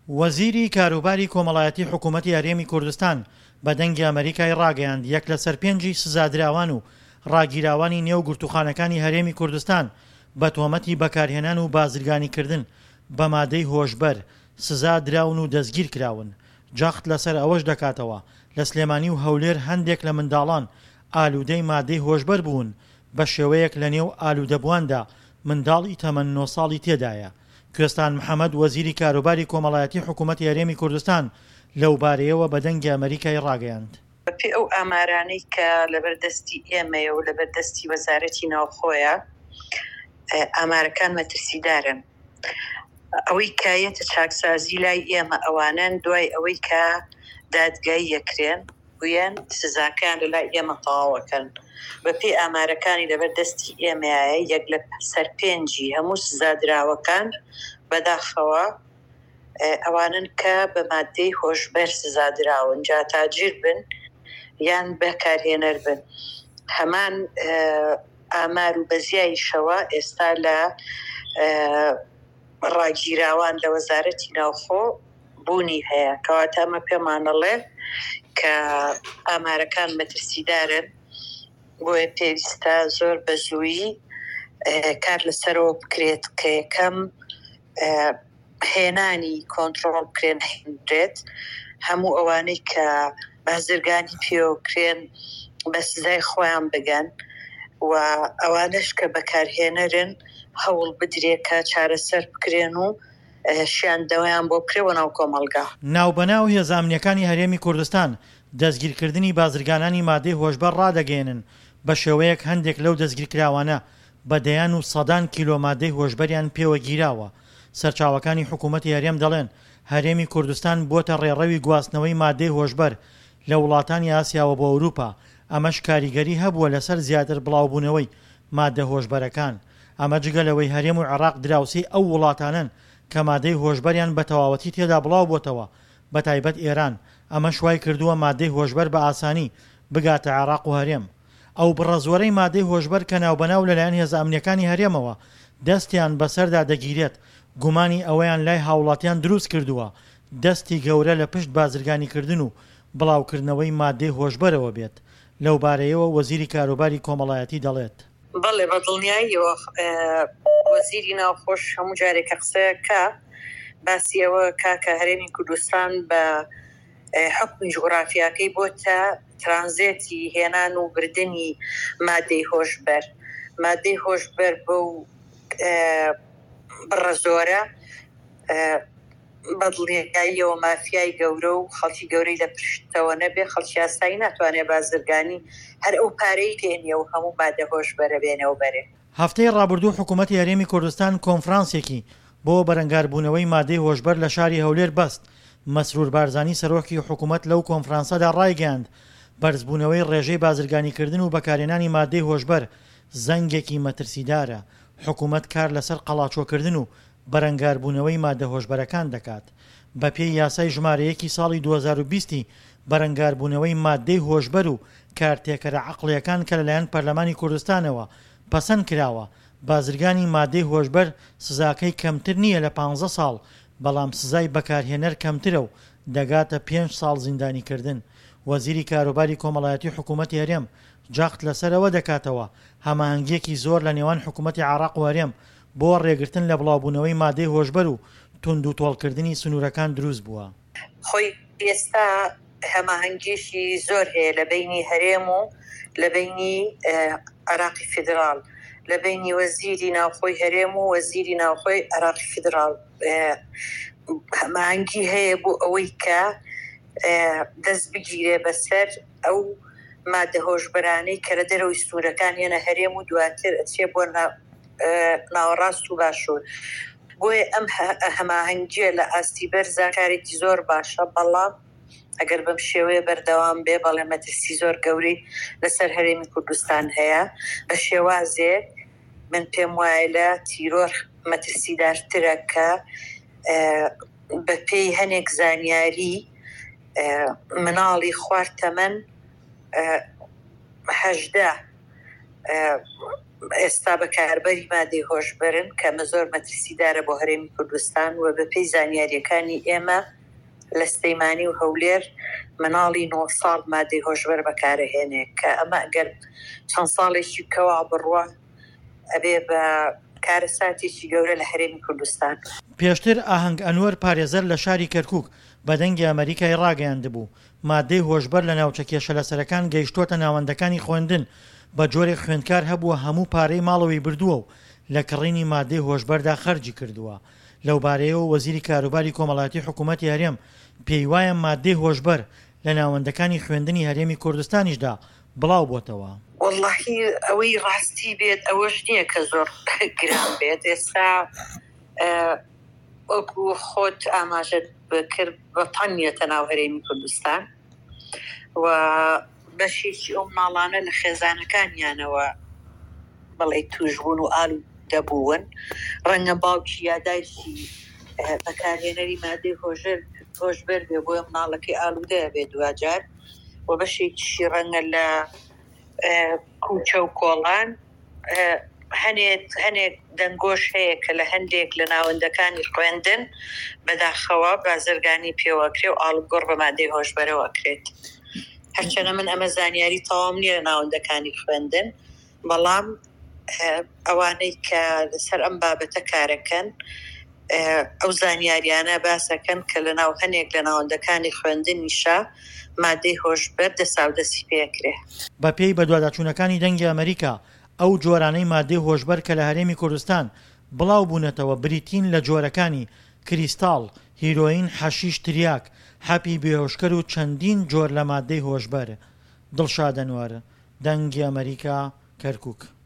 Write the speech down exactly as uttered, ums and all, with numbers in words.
وەزیری کاروباری کۆمەڵایەتی حکوومەتی هەرێمی کوردستان بە دەنگی ئەمریکای ڕاگەیاند یەک لە سەر پێنجی سزادراوان و ڕاگیراوانی نێو گورتوخانەکانی هەرێمی کوردستان بە تۆمەتی بەکارهێنان و بازرگانیکردن بە مادەی هۆشبەر سزا دراون و دەستگیر کراون. جاخت لەسەر ئەوەش دەکاتەوە لە سلێمانی و هەولێر هەندێک لە منداڵان ئالوودەی مادەی هۆشبەر بوون بە شێوەیەک لە نێو ئالوودەبوواندا منداڵی تەمەن نۆ ساڵی تێدایە. کوێستان محەممەد وەزیری کاروباری کۆمەڵایەتی حکوومەتی هەرێمی کوردستان لەو بارەیەوە بە دەنگی ئەمریکای ڕاگەیاند. بەپێ ئەو ئامارانەی کە لەبەردەستی ئێمەیە و لەبەردەستی وەزارەتی ناوخۆیە ئامارەکان مەترسیدارن. ئەوەی کایەتە چاکسازی لای ئێمە ئەوانن دوای ئەوەی کە دادگایی یەکرێن بوویان سزاکان لە لای ئێمە تەواوەکەن. بەپێ ئامارەکانی لەبەردەستی ئێمەیە یەک لە سەر پێنجی هەموو سزادراوەکان بەداخەوە ئەوانن کە بە مادەی هۆشبەر سزادراون، جا تاجر بن یان بەکارهێنەر بن. هەمان ئامار و بەزیایشەوە ئێستا لە ڕاگیراوان لە وەزارەتی ناوخۆ بوونی هەیە، کەواتە ئەمە پێمانەڵێ کە ئامارەکان مەترسیدارن. بۆیە پێویستە زۆر بەزوویی کار لەسەرەوە بکرێت کە یەکەم هێنانی کۆنتڕۆڵ بکرێن هێنرێت هەموو ئەوانەی کە بازرگانی پێوەکرێن بە سزای خۆیان بگەن و ئەوانش کە بەکارهێنەرن هەوڵ بدرێت کە چارەسەر بکرێن و شیاندەوەیان بۆ بکرێەوە ناو کۆمەڵگا. ناوبەناو هێزە ئەمنیەکانی هەرێمی کوردستان دەستگیرکردنی بازرگانانی مادەی هۆشبەر ڕادەگەێنن بە شێوەیەک هەندێک لەو دەستگیرکراوانە بەدەیان و سەدان کیلۆ مادەی هۆشبەریان پێوە گیراوە. سەرچاوەکانی حکوومەتی هەرێم دەڵێن هەرێمی کوردستان بۆتە ڕێڕەوی گواستنەوەی مادەی هۆشبەر لە وڵاتانی ئاسیاوە بۆ ئەوروپا. ئەمەش کاریگەری هەبووە لەسەر زیاتر بڵاوبوونەوەی مادە هۆشبەرەکان. ئەمە جگەلەوەی هەرێم و عێراق دراوسی ئەو وڵاتانن کە مادەی هۆشبەریان بە تەواوەتی تێدا بڵاو بۆتەوە، بە تایبەت ئێران. ئەمە شوای کردووە مادەی هۆشبەر بە ئاسانی بگاتە عێراق و هەرێم. ئەو بڕە زۆرەی مادەی هۆشبەر کە ناوبەناو لەلایەن هێزە ئەمنیەکانی هەرێمەوە دەستیان بەسەردا دەگیرێت، گومانی ئەوەیان لای هاوڵاتیان دروست کردووە دەستی گەورە لە پشت بازرگانیکردن و بڵاوکردنەوەی مادەی هۆشبەرەوە بێت. لەو بارەیەوە وەزیری کاروباری کۆمەڵایەتی دەڵێت. بەڵێ بەدڵنیاییەوە وەزیری ناوخۆش هەموو جارێکە قسەیەکە باسیەوە کاکە هەرێمی کوردستان بە حکمی جوغرافیاکەی بۆتە ترانزێتی هێنان و بردننی مادەی هۆشبەر. مادەی هۆشبەر بەو بڕە زۆرە بەدڵنیاییەوە مافیای گەورە و خەڵکی گەورەی لە پشتەوە نەبێ، خەڵکی ئاسایی ناتوانێت بازرگانی هەر ئەو پارەی دێنێ و هەموو مادە هۆشبەرە بێنەوە بەرێ. هەفتەی ڕابردوو حکوومەتی هەرێمی کوردستان کۆنفرانسێکی بۆ بەرەنگاربوونەوەی مادەی هۆشبەر لە شاری هەولێر بەست. مەسرور بارزانی سەرۆکی حکوومەت لەو کۆنفرانسەدا ڕایگەاند بەرزبوونەوەی ڕێژەی بازرگانیکردن و بەکارهێنانی مادەی هۆشبەر زەنگێکی مەترسیدارە. حکوومەت کار لەسەر قەڵاچۆکردن و بەرەنگاربوونەوەی مادە هۆشبەرەکان دەکات. بە پێی یاسای ژمارەیەکی ساڵی دوو هەزار و بیست بەرەنگاربوونەوەی مادەی هۆشبەر و کارتێکەرە عەقڵیەکان کە لەلایەن پەرلەمانی کوردستانەوە پەسەند کراوە، بازرگانی مادەی هۆشبەر سزاکەی کەمتر نییە لە پانزە ساڵ، بەڵام سزای بەکارهێنەر کەمترە و دەگاتە پێنج ساڵ زیندانیکردن. وەزیری کاروباری کۆمەڵایەتی حکوومەتی هەرێم جاخت لەسەرەوە دەکاتەوە هەماهەنگیەکی زۆر لە نێوان حکوومەتی عێراق و هەرێم بۆ ڕێگرتن لە بڵاوبوونەوەی مادەی هۆشبەر و تونند و تۆڵکردنی سنوورەکان دروست بووە. خۆی ئێستا هەماهەنگیشی زۆر هەیە لە بینی هەرێم و لە بینی عێراقی فیدراڵ، لە بینی وەزیری ناوخۆی هەرێم و وەزیری ناوخۆی عێراقی فیدراڵ. هەماهەنگی هەیە بۆ ئەوەی کە دەست بگیرێ بەسەر ئەو مادە هۆشبەرانەی کە لە دەرەوەی سنوورەکان هێنە هەرێم و دواتر ئەچێ بۆ ناوەڕاست و باشوور. بۆیە ئەم هەماهەنگیە لە ئاستی بەرزە کارێکی زۆر باشە، بەڵام ئەگەر بەم شێوەیە بەردەوام بێ بەڵێ مەترسی زۆر گەورەی لەسەر هەرێمی کوردستان هەیە. بە شێوازێک من پێم وایە لە تیرۆر مەترسیدارترە کە بە پێی هەنێک زانیاری مناڵی خوارد تەمەن هەژدە ئێستا بەکاربەری مادەی هۆشبەرن کەمە زۆر مەترسیدارە بۆ هەرێمی کوردستان و بەپێی زانیاریەکانی ئێمە لە سلەیمانی و هەولێر مناڵی نۆ ساڵ مادەی هۆشبەر بەکارەهێنێ کە ئەمە ئەگەر چەند ساڵێکی کەوا بڕوە ئەبێ بە کارەساتێکی گەورە لە هەرێمی کوردستان. پێشتر ئاهەنگ ئەنوەر پارێزەر لە شاری کەرکووک بە دەنگی ئەمریکای ڕاگەیاندبوو مادەی هۆشبەر لە ناوچە کێشەلەسەرەکان گەیشتۆتە ناوەندەکانی خوێندن بە جۆرێک خوێندکار هەبووە هەموو پارەی ماڵەوەی بردووە و لە کڕینی مادەی هۆشبەردا خەرجی کردووە. لەو بارەیەوە وەزیری کاروباری کۆمەڵایەتی حکوومەتی هەرێم پێی وایە مادەی هۆشبەر لە ناوەندەکانی خوێندنی هەرێمی کوردستانیشدا بڵاو بۆتەوە. وەڵڵاهی ئەوەی ڕاستی بێت ئەوەش نییە کە زۆر گران بێت. ئێستا وەکو خۆت ئاماژەت بکرد بە تەنیەتە ناو هەرێمی کوردستان و بەشێکی ئەو ماڵانە لە خێزانەکانیانەوە بەڵێ توشبوون و ئالو دەبوون. ڕەنگە باوکی یادایشی بەکارهێنەری مادەی هۆشبەر بێ بۆیە مناڵەکەی ئالوودەیە بێ دوجار و بەشێکیشی ڕەنگە لە کوچە و کۆڵان هەنێک هەنێک دەنگۆش هەیە کە لە هەندێک لە ناوەندەکانی خوێندن بەداخەوە بازرگانی پێوەکرێ و ئاڵوگۆڕ بە مادەی هۆشبەرەوە ئەکرێت. هەرچەنە من ئەمە زانیاری تەواو نییە لە ناوەندەکانی خوێندن، بەڵام ئەوانەی کە لەسەر ئەم بابەتە کارەکەن ئەو زانیاریانە باسەکەن کە لە ناو هەنێک لە ناوەندەکانی خوێندنیشە مادەی هۆشبەر دەسا و دەستی پێکرێ. بە پێی بە دوواداچوونەکانی دەنگی ئەمریکا ئەو جۆرانەی مادەی هۆشبەر کە لە هەرێمی کوردستان بڵاو بوونەتەوە بریتین لە جۆرەکانی کریستاڵ، هیرۆین، حەشیش، تریاک، حەپی بێهۆشکەر و چەندین جۆر لە مادەی هۆشبەر. دڵشاد ئەنوەر، دەنگی ئەمریکا، کەرکووک.